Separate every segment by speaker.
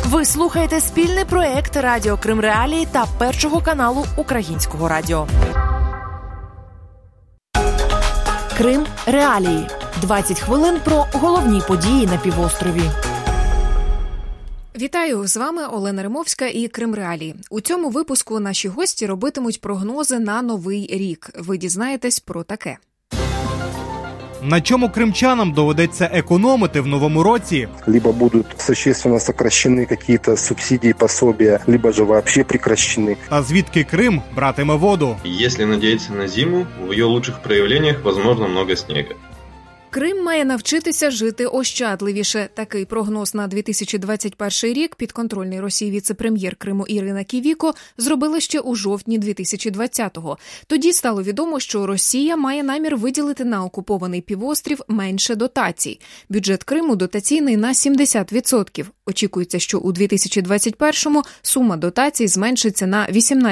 Speaker 1: Ви слухаєте спільний проєкт Радіо Крим Реалії та Першого каналу Українського радіо. Крим Реалії. 20 хвилин про головні події на півострові.
Speaker 2: Вітаю! З вами Олена Римовська і Крим Реалії. У цьому випуску наші гості робитимуть прогнози на новий рік. Ви дізнаєтесь про таке.
Speaker 3: На чому кримчанам доведеться економити в новому році?
Speaker 4: Либо будут существенно сокращены какие-то субсидии, пособия, либо же вообще прекращены.
Speaker 3: Та звідки Крим братиме воду?
Speaker 5: Если надеяться на зиму, в ее лучших проявлениях возможно много снега.
Speaker 2: Крим має навчитися жити ощадливіше. Такий прогноз на 2021 рік підконтрольний Росії віце-прем'єр Криму Ірина Ківіко зробила ще у жовтні 2020-го. Тоді стало відомо, що Росія має намір виділити на окупований півострів менше дотацій. Бюджет Криму дотаційний на 70%. Очікується, що у 2021-му сума дотацій зменшиться на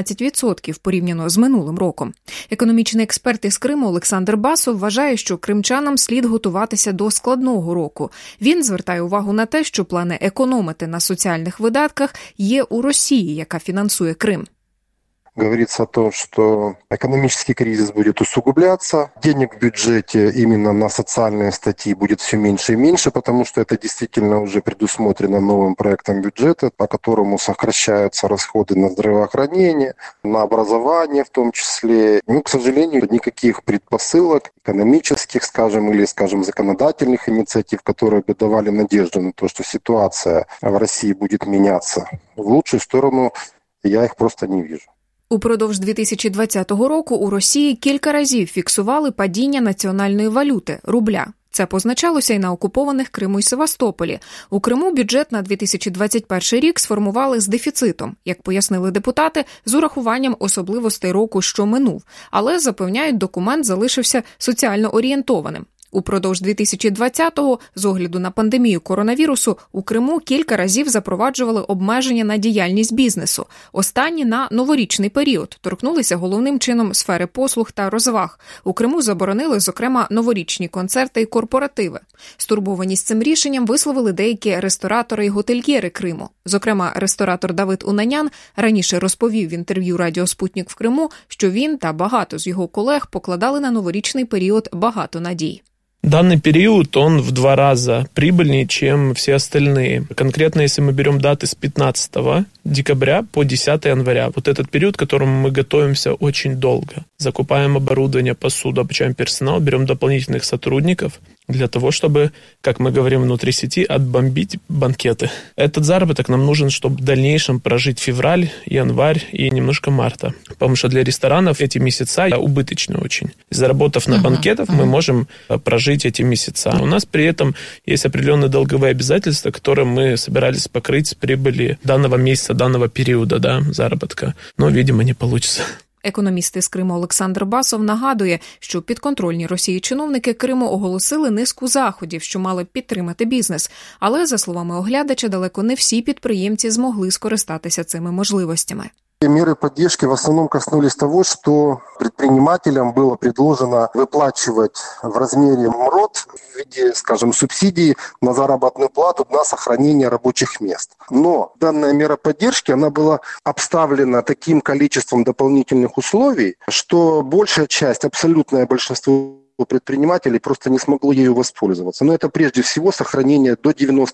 Speaker 2: 18% порівняно з минулим роком. Економічний експерт із Криму Олександр Басов вважає, що кримчанам слід готуватися до складного року. Він звертає увагу на те, що плани економити на соціальних видатках є у Росії, яка фінансує Крим.
Speaker 4: Говорится о том, что экономический кризис будет усугубляться, денег в бюджете именно на социальные статьи будет все меньше и меньше, потому что это действительно уже предусмотрено новым проектом бюджета, по которому сокращаются расходы на здравоохранение, на образование в том числе. К сожалению, никаких предпосылок экономических, или, законодательных инициатив, которые бы давали надежду на то, что ситуация в России будет меняться в лучшую сторону, я их просто не вижу.
Speaker 2: Упродовж 2020 року у Росії кілька разів фіксували падіння національної валюти – рубля. Це позначалося й на окупованих Криму й Севастополі. У Криму бюджет на 2021 рік сформували з дефіцитом, як пояснили депутати, з урахуванням особливостей року, що минув. Але, запевняють, документ залишився соціально орієнтованим. Упродовж 2020-го, з огляду на пандемію коронавірусу, у Криму кілька разів запроваджували обмеження на діяльність бізнесу. Останні на новорічний період торкнулися головним чином сфери послуг та розваг. У Криму заборонили, зокрема, новорічні концерти і корпоративи. Стурбованість цим рішенням висловили деякі ресторатори і готельєри Криму. Зокрема, ресторатор Давид Унанян раніше розповів в інтерв'ю Радіо Спутник в Криму, що він та багато з його колег покладали на новорічний період багато надій.
Speaker 6: Данный период, он в 2 раза прибыльнее, чем все остальные. Конкретно, если мы берем даты с 15 декабря по 10 января, вот этот период, к которому мы готовимся очень долго. Закупаем оборудование, посуду, обучаем персонал, берем дополнительных сотрудников для того, чтобы, как мы говорим внутри сети, отбомбить банкеты. Этот заработок нам нужен, чтобы в дальнейшем прожить февраль, январь и немножко марта. Потому что для ресторанов эти месяца убыточны очень. Заработав на банкетах, мы можем прожить эти месяца. У нас при этом есть определенные долговые обязательства, которые мы собирались покрыть с прибыли данного месяца, данного периода, заработка. Но, видимо, не получится.
Speaker 2: Економіст із Криму Олександр Басов нагадує, що підконтрольні Росії чиновники Криму оголосили низку заходів, що мали підтримати бізнес. Але, за словами оглядача, далеко не всі підприємці змогли скористатися цими можливостями.
Speaker 4: Меры поддержки в основном коснулись того, что предпринимателям было предложено выплачивать в размере МРОТ в виде, субсидий на заработную плату на сохранение рабочих мест. Но данная мера поддержки, она была обставлена таким количеством дополнительных условий, что большая часть, абсолютное большинство предпринимателей просто не смогло ею воспользоваться. Но это прежде всего сохранение до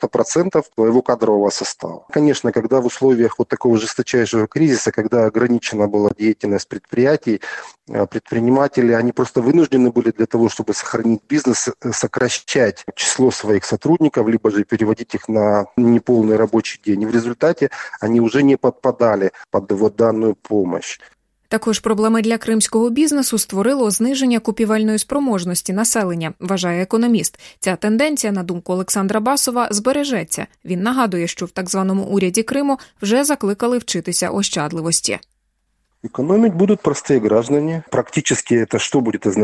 Speaker 4: 90% своего кадрового состава. Конечно, когда в условиях вот такого жесточайшего кризиса, когда ограничена была деятельность предприятий, предприниматели, они просто вынуждены были для того, чтобы сохранить бизнес, сокращать число своих сотрудников, либо же переводить их на неполный рабочий день. И в результате они уже не подпадали под вот данную помощь.
Speaker 2: Також проблеми для кримського бізнесу створило зниження купівельної спроможності населення, вважає економіст. Ця тенденція, на думку Олександра Басова, збережеться. Він нагадує, що в так званому уряді Криму вже закликали вчитися ощадливості.
Speaker 4: Экономить будут простые граждане. Практически это что будет означать?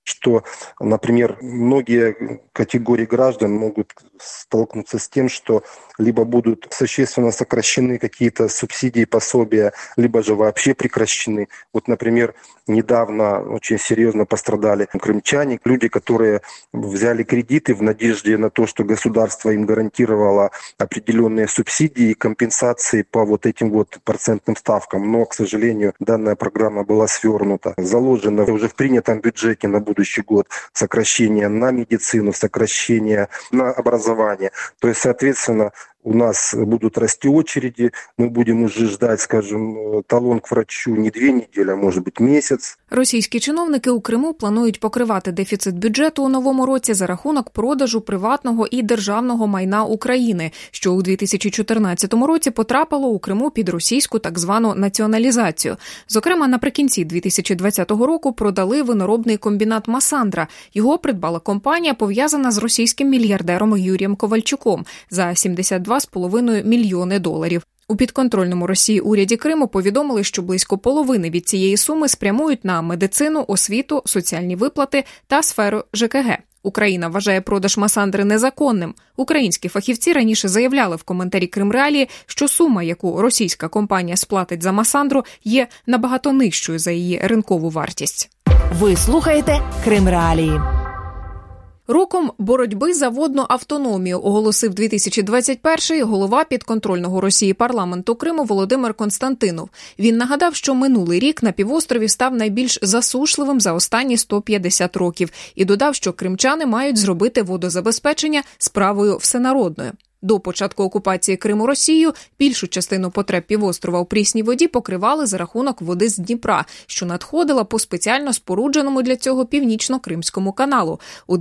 Speaker 4: что, например, многие категории граждан могут столкнуться с тем, что либо будут существенно сокращены какие-то субсидии, пособия, либо же вообще прекращены. Вот, например, недавно очень серьезно пострадали крымчане, люди, которые взяли кредиты в надежде на то, что государство им гарантировало определенные субсидии и компенсации по вот этим вот процентным ставкам. Но, к сожалению, данная программа была свернута. Заложено уже в принятом бюджете на будущий год сокращение на медицину, сокращение на образование. То есть, соответственно, у нас будут расти очереди, мы будем уже ждать, скажем, талон к врачу не 2 недели, а може бути місяць.
Speaker 2: Російські чиновники у Криму планують покривати дефіцит бюджету у новому році за рахунок продажу приватного і державного майна України, що у 2014 році потрапило у Криму під російську так звану націоналізацію. Зокрема, наприкінці 2020 року продали виноробний комбінат «Масандра». Його придбала компанія, пов'язана з російським мільярдером Юрієм Ковальчуком за $72,5 мільйони. У підконтрольному Росії уряді Криму повідомили, що близько половини від цієї суми спрямують на медицину, освіту, соціальні виплати та сферу ЖКГ. Україна вважає продаж «Масандри» незаконним. Українські фахівці раніше заявляли в коментарі «Кримреалії», що сума, яку російська компанія сплатить за «Масандру», є набагато нижчою за її ринкову вартість.
Speaker 1: Ви слухаєте «Кримреалії».
Speaker 2: Роком боротьби за водну автономію оголосив 2021-й голова підконтрольного Росії парламенту Криму Володимир Константинов. Він нагадав, що минулий рік на півострові став найбільш засушливим за останні 150 років і додав, що кримчани мають зробити водозабезпечення справою всенародною. До початку окупації Криму Росією більшу частину потреб півострова у прісній воді покривали за рахунок води з Дніпра, що надходила по спеціально спорудженому для цього Північно-Кримському каналу. У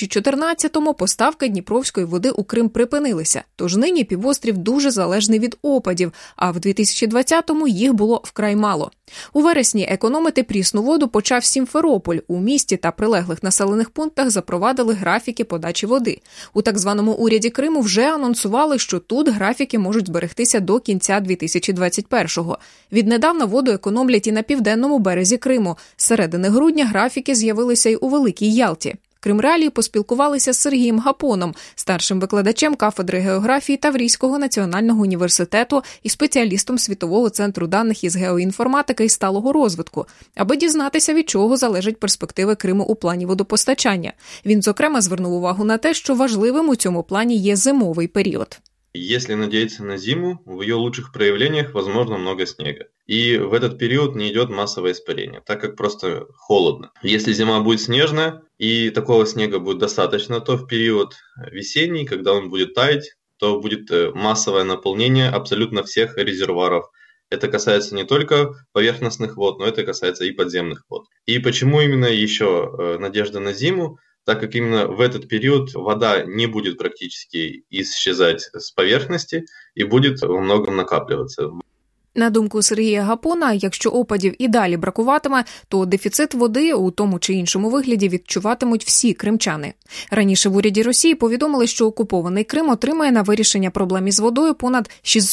Speaker 2: 2014-му поставки дніпровської води у Крим припинилися, тож нині півострів дуже залежний від опадів, а в 2020-му їх було вкрай мало. У вересні економити прісну воду почав Сімферополь. У місті та прилеглих населених пунктах запровадили графіки подачі води. У так званому уряді Криму вже анонсували, що тут графіки можуть зберегтися до кінця 2021-го. Віднедавна воду економлять і на південному березі Криму. З середини грудня графіки з'явилися й у Великій Ялті. Кримреалії поспілкувалися з Сергієм Гапоном, старшим викладачем кафедри географії Таврійського національного університету і спеціалістом Світового центру даних із геоінформатики і сталого розвитку, аби дізнатися, від чого залежать перспективи Криму у плані водопостачання. Він, зокрема, звернув увагу на те, що важливим у цьому плані є зимовий період.
Speaker 5: Если надеяться на зиму, в ее лучших проявлениях возможно много снега. И в этот период не идет массовое испарение, так как просто холодно. Если зима будет снежная и такого снега будет достаточно, то в период весенний, когда он будет таять, то будет массовое наполнение абсолютно всех резервуаров. Это касается не только поверхностных вод, но это касается и подземных вод. И почему именно еще надежда на зиму? Так как именно в этот период вода не будет практически исчезать с поверхности и будет во многом накапливаться.
Speaker 2: На думку Сергія Гапона, якщо опадів і далі бракуватиме, то дефіцит води у тому чи іншому вигляді відчуватимуть всі кримчани. Раніше в уряді Росії повідомили, що окупований Крим отримає на вирішення проблем із водою понад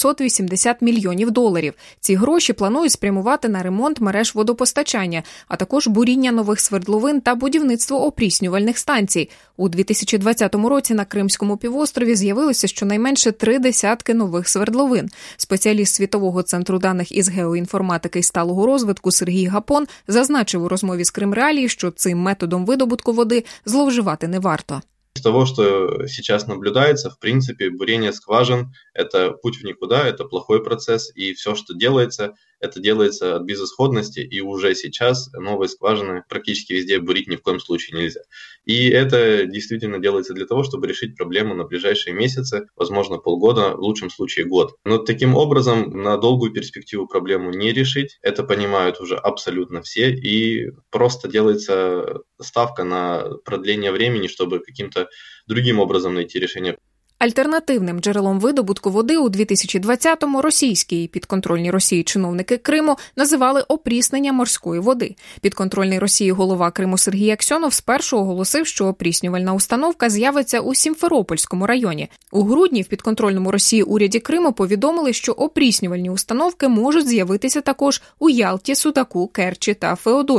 Speaker 2: $680 мільйонів. Ці гроші планують спрямувати на ремонт мереж водопостачання, а також буріння нових свердловин та будівництво опріснювальних станцій. У 2020 році на Кримському півострові з'явилося щонайменше 30 нових свердловин. Спеціаліст Світового центру даних із геоінформатики і сталого розвитку Сергій Гапон зазначив у розмові з Кримреалії, що цим методом видобутку води зловживати не варто.
Speaker 5: Из того, что сейчас наблюдается, в принципе, бурение скважин – это путь в никуда, это плохой процесс, и все, что делается, это делается от безысходности, и уже сейчас новые скважины практически везде бурить ни в коем случае нельзя. И это действительно делается для того, чтобы решить проблему на ближайшие месяцы, возможно, полгода, в лучшем случае год. Но таким образом на долгую перспективу проблему не решить, это понимают уже абсолютно все, и просто делается ставка на продление времени, чтобы каким-то другим образом найти решение.
Speaker 2: Альтернативним джерелом видобутку води у 2020-му російські і підконтрольні Росії чиновники Криму називали опріснення морської води. Підконтрольний Росії голова Криму Сергій Аксьонов спершу оголосив, що опріснювальна установка з'явиться у Сімферопольському районі. У грудні в підконтрольному Росії уряді Криму повідомили, що опріснювальні установки можуть з'явитися також у Ялті, Судаку, Керчі та Феодосії.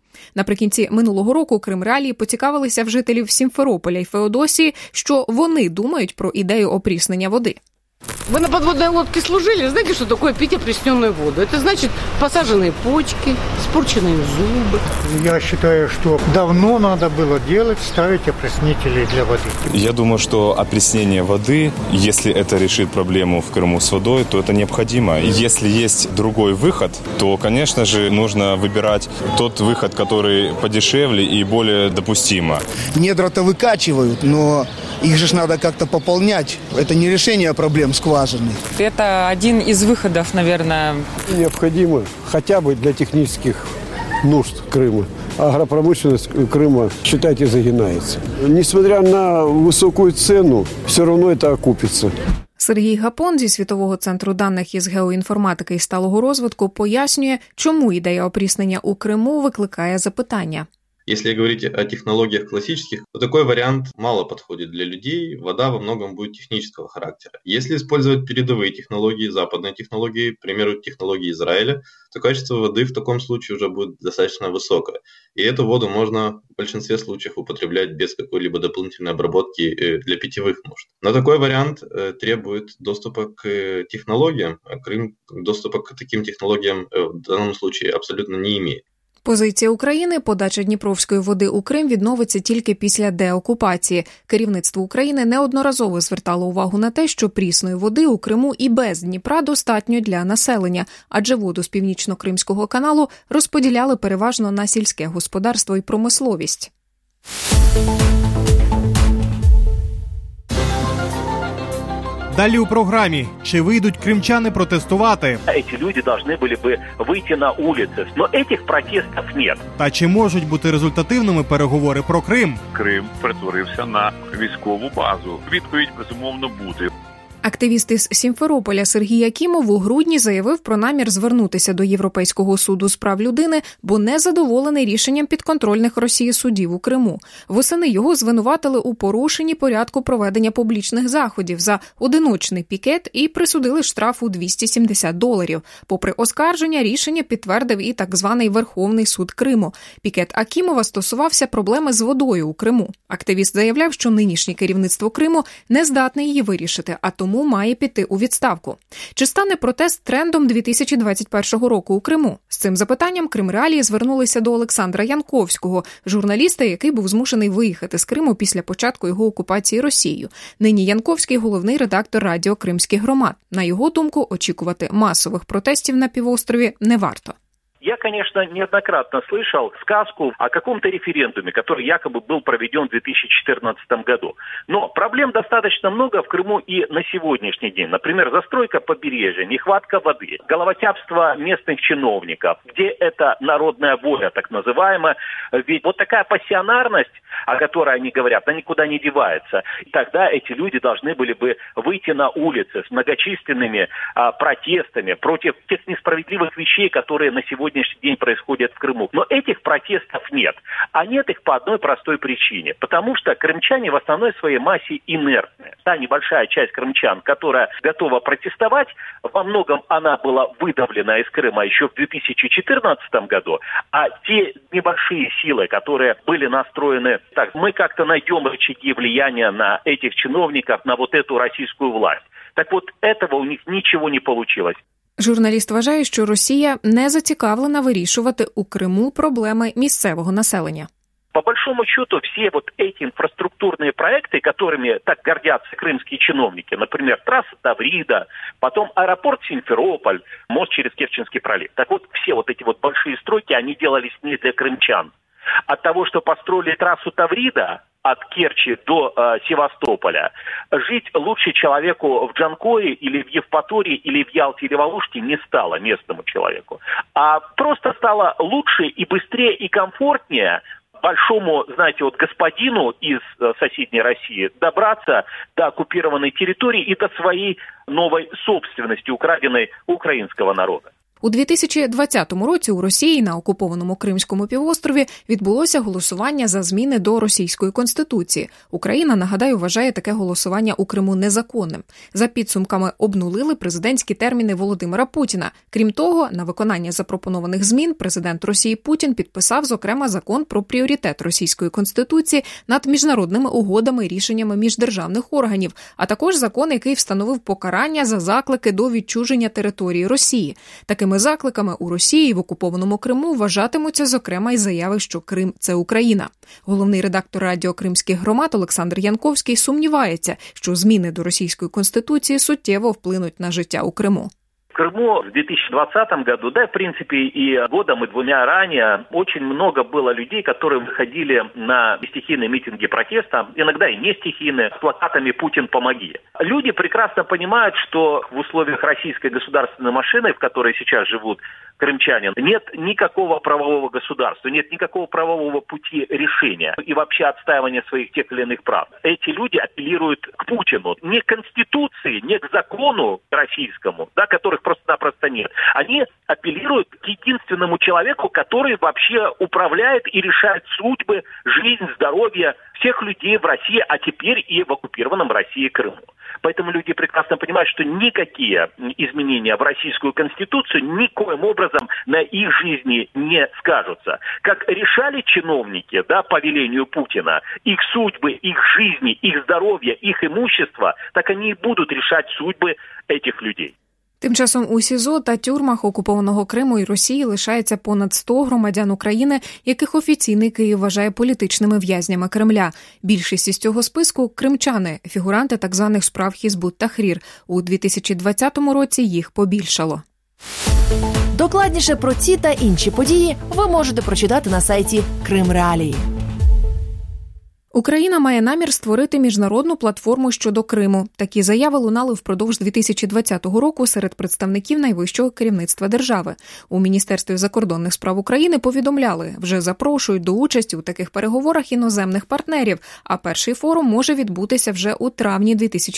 Speaker 2: Наприкінці минулого року Крим Реалії поцікавилися в жителів Сімферополя і Феодосії, що вони думають про ідею опріснення води.
Speaker 7: Вы на подводной лодке служили? Знаете, что такое пить опресненную воду? Это значит посаженные почки, испорченные зубы.
Speaker 8: Я считаю, что давно надо было ставить опреснители для воды.
Speaker 9: Я думаю, что опреснение воды, если это решит проблему в Крыму с водой, то это необходимо. Если есть другой выход, то, конечно же, нужно выбирать тот выход, который подешевле и более допустимо.
Speaker 10: Недра-то выкачивают, но их же надо как-то пополнять. Это не решение проблем скважины.
Speaker 11: Это один из выходов, наверное.
Speaker 12: Необходимо хотя бы для технических нужд Крыма. Агропромышленность Крыма, считайте, загинается. Несмотря на высокую цену, все равно это окупится.
Speaker 2: Сергій Гапон зі Світового центру даних із геоінформатики і сталого розвитку пояснює, чому ідея опріснення у Криму викликає запитання.
Speaker 5: Если говорить о технологиях классических, то такой вариант мало подходит для людей, вода во многом будет технического характера. Если использовать передовые технологии, западные технологии, к примеру, технологии Израиля, то качество воды в таком случае уже будет достаточно высокое. И эту воду можно в большинстве случаев употреблять без какой-либо дополнительной обработки для питьевых нужд. Но такой вариант требует доступа к технологиям, а Крым доступа к таким технологиям в данном случае абсолютно не имеет.
Speaker 2: Позиція України – подача Дніпровської води у Крим відновиться тільки після деокупації. Керівництво України неодноразово звертало увагу на те, що прісної води у Криму і без Дніпра достатньо для населення, адже воду з Північно-Кримського каналу розподіляли переважно на сільське господарство і промисловість.
Speaker 3: Далі у програмі. Чи вийдуть кримчани протестувати?
Speaker 13: Ці люди повинні були б вийти на вулиці, але цих протестів немає.
Speaker 3: Та чи можуть бути результативними переговори про Крим?
Speaker 14: Крим перетворився на військову базу. Відповідь, безумовно, буде.
Speaker 2: Активіст із Сімферополя Сергій Акімов у грудні заявив про намір звернутися до Європейського суду з прав людини, бо не задоволений рішенням підконтрольних Росії судів у Криму. Восени його звинуватили у порушенні порядку проведення публічних заходів за одиночний пікет і присудили штраф у $270. Попри оскарження, рішення підтвердив і так званий Верховний суд Криму. Пікет Акімова стосувався проблеми з водою у Криму. Активіст заявляв, що нинішнє керівництво Криму не здатне її вирішити, а тому має піти у відставку. Чи стане протест трендом 2021 року у Криму? З цим запитанням Крим Реалії звернулися до Олександра Янковського, журналіста, який був змушений виїхати з Криму після початку його окупації Росією. Нині Янковський – головний редактор радіо «Кримських громад». На його думку, очікувати масових протестів на півострові не варто.
Speaker 13: Я, конечно, неоднократно слышал сказку о каком-то референдуме, который якобы был проведен в 2014 году. Но проблем достаточно много в Крыму и на сегодняшний день. Например, застройка побережья, нехватка воды, головотяпство местных чиновников, где это народная воля, так называемая. Ведь вот такая пассионарность, о которой они говорят, она никуда не девается. И тогда эти люди должны были бы выйти на улицы с многочисленными протестами против тех несправедливых вещей, которые на сегодняшний день происходят в Крыму. Но этих протестов нет. А нет их по одной простой причине. Потому что крымчане в основной своей массе инертны. Та небольшая часть крымчан, которая готова протестовать, во многом она была выдавлена из Крыма еще в 2014 году. А те небольшие силы, которые были настроены так, мы как-то найдем рычаги влияния на этих чиновников, на вот эту российскую власть. Так вот, этого у них ничего не получилось.
Speaker 2: Журналіст вважає, що Росія не зацікавлена вирішувати у Криму проблеми місцевого населення.
Speaker 13: По большому счету, все вот эти инфраструктурные проекты, которыми так гордятся крымские чиновники, например, трасса Таврида, потом аэропорт Симферополь, мост через Керченский пролив. Так вот, все вот эти вот большие стройки, они делались не для крымчан. От того, что построили трассу Таврида от Керчи до Севастополя, жить лучше человеку в Джанкое или в Евпатории, или в Ялте, или в Алуште не стало местному человеку. А просто стало лучше и быстрее и комфортнее большому, знаете, вот господину из соседней России добраться до оккупированной территории и до своей новой собственности, украденной украинского народа.
Speaker 2: У 2020 році у Росії на окупованому Кримському півострові відбулося голосування за зміни до російської конституції. Україна, нагадаю, вважає таке голосування у Криму незаконним. За підсумками обнулили президентські терміни Володимира Путіна. Крім того, на виконання запропонованих змін президент Росії Путін підписав, зокрема, закон про пріоритет російської конституції над міжнародними угодами і рішеннями міждержавних органів, а також закон, який встановив покарання за заклики до відчуження території Росії. Такими закликами у Росії в окупованому Криму вважатимуться, зокрема, й заяви, що Крим – це Україна. Головний редактор радіо «Кримських громад» Олександр Янковський сумнівається, що зміни до російської конституції суттєво вплинуть на життя у Криму.
Speaker 13: В Крыму в 2020 году, да, в принципе, и годом, и двумя ранее, очень много было людей, которые выходили на стихийные митинги протеста, иногда и не стихийные, с плакатами «Путин, помоги». Люди прекрасно понимают, что в условиях российской государственной машины, в которой сейчас живут крымчане, нет никакого правового государства, нет никакого правового пути решения и вообще отстаивания своих тех или иных прав. Эти люди апеллируют к Путину, не к Конституции, не к закону российскому, да, которых просто-напросто нет. Они апеллируют к единственному человеку, который вообще управляет и решает судьбы, жизнь, здоровье всех людей в России, а теперь и в оккупированном России Крыму. Поэтому люди прекрасно понимают, что никакие изменения в российскую конституцию никоим образом на их жизни не скажутся. Как решали чиновники, да, по велению Путина, их судьбы, их жизни, их здоровье, их имущество, так они и будут решать судьбы этих людей.
Speaker 2: Тим часом у СІЗО та тюрмах окупованого Криму і Росії лишається понад 100 громадян України, яких офіційний Київ вважає політичними в'язнями Кремля. Більшість із цього списку – кримчани, фігуранти так званих справ Хізбут Тахрір. У 2020 році їх побільшало.
Speaker 1: Докладніше про ці та інші події ви можете прочитати на сайті Крим Реалії.
Speaker 2: Україна має намір створити міжнародну платформу щодо Криму. Такі заяви лунали впродовж 2020 року серед представників найвищого керівництва держави. У Міністерстві закордонних справ України повідомляли, вже запрошують до участі у таких переговорах іноземних партнерів, а перший форум може відбутися вже у травні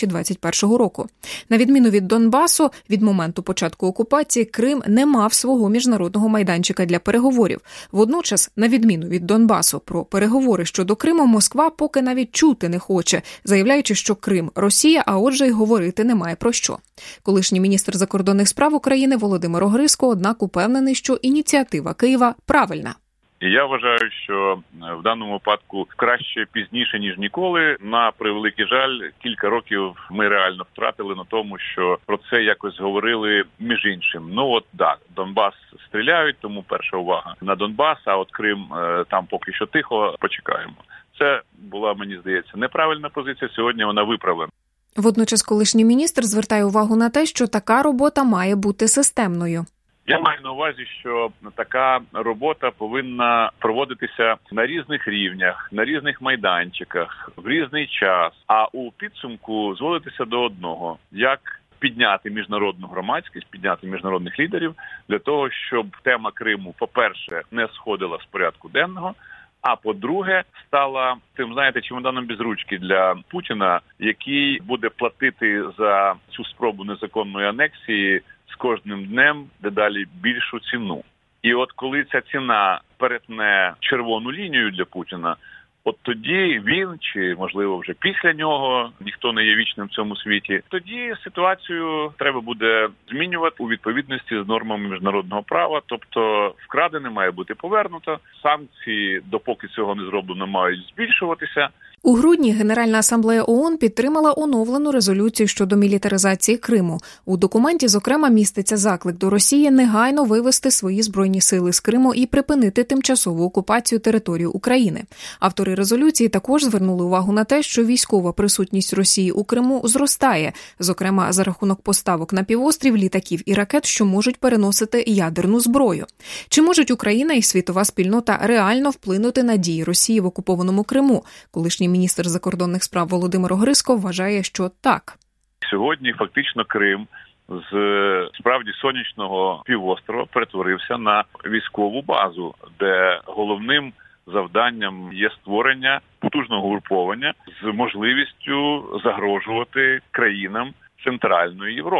Speaker 2: 2021 року. На відміну від Донбасу, від моменту початку окупації Крим не мав свого міжнародного майданчика для переговорів. Водночас, на відміну від Донбасу, про переговори щодо Криму Москва поки навіть чути не хоче, заявляючи, що Крим – Росія, а отже й говорити немає про що. Колишній міністр закордонних справ України Володимир Огризко, однак, упевнений, що ініціатива Києва правильна.
Speaker 14: І я вважаю, що в даному випадку краще пізніше, ніж ніколи. На превеликий жаль, кілька років ми реально втратили на тому, що про це якось говорили між іншим. Ну от так, Донбас стріляють, тому перша увага на Донбас, а от Крим там поки що тихо, почекаємо. Це була, мені здається, неправильна позиція, сьогодні вона виправлена.
Speaker 2: Водночас колишній міністр звертає увагу на те, що така робота має бути системною.
Speaker 14: Я маю на увазі, що така робота повинна проводитися на різних рівнях, на різних майданчиках, в різний час, а у підсумку зводитися до одного – як підняти міжнародну громадськість, підняти міжнародних лідерів для того, щоб тема Криму, по-перше, не сходила з порядку денного, а по-друге, стала тим, знаєте, чемоданом без ручки для Путіна, який буде платити за цю спробу незаконної анексії з кожним днем дедалі більшу ціну. І от коли ця ціна перетне червону лінію для Путіна, от тоді він, чи, можливо, вже після нього, ніхто не є вічним в цьому світі, тоді ситуацію треба буде змінювати у відповідності з нормами міжнародного права, тобто вкрадене має бути повернуто, санкції, допоки цього не зроблено, мають збільшуватися.
Speaker 2: У грудні Генеральна асамблея ООН підтримала оновлену резолюцію щодо мілітаризації Криму. У документі, зокрема, міститься заклик до Росії негайно вивести свої збройні сили з Криму і припинити тимчасову окупацію території України. Автори резолюції також звернули увагу на те, що військова присутність Росії у Криму зростає, зокрема за рахунок поставок на півострів літаків і ракет, що можуть переносити ядерну зброю. Чи можуть Україна і світова спільнота реально вплинути на дії Росії в окупованому Криму? Колишній міністр закордонних справ Володимир Огризко вважає, що так.
Speaker 14: Сьогодні фактично Крим з справді сонячного півострова перетворився на військову базу, де головним завданням є створення потужного угруповання з можливістю загрожувати країнам Центральної Європи.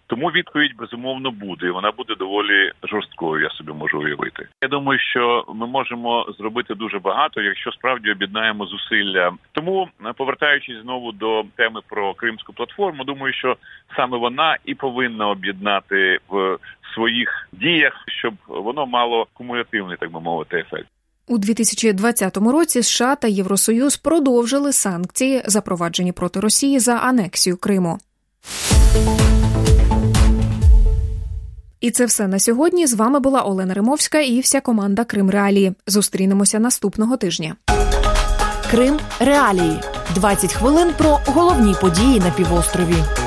Speaker 14: Тому відповідь, безумовно, буде. І вона буде доволі жорсткою, я собі можу уявити. Я думаю, що ми можемо зробити дуже багато, якщо справді об'єднаємо зусилля. Тому, повертаючись знову до теми про Кримську платформу, думаю, що саме вона і повинна об'єднати в своїх діях, щоб воно мало кумулятивний, так би мовити, ефект.
Speaker 2: У 2020 році США та Євросоюз продовжили санкції, запроваджені проти Росії за анексію Криму. І це все на сьогодні. З вами була Олена Римовська і вся команда Крим Реалії. Зустрінемося наступного тижня.
Speaker 1: Крим Реалії. 20 хвилин про головні події на півострові.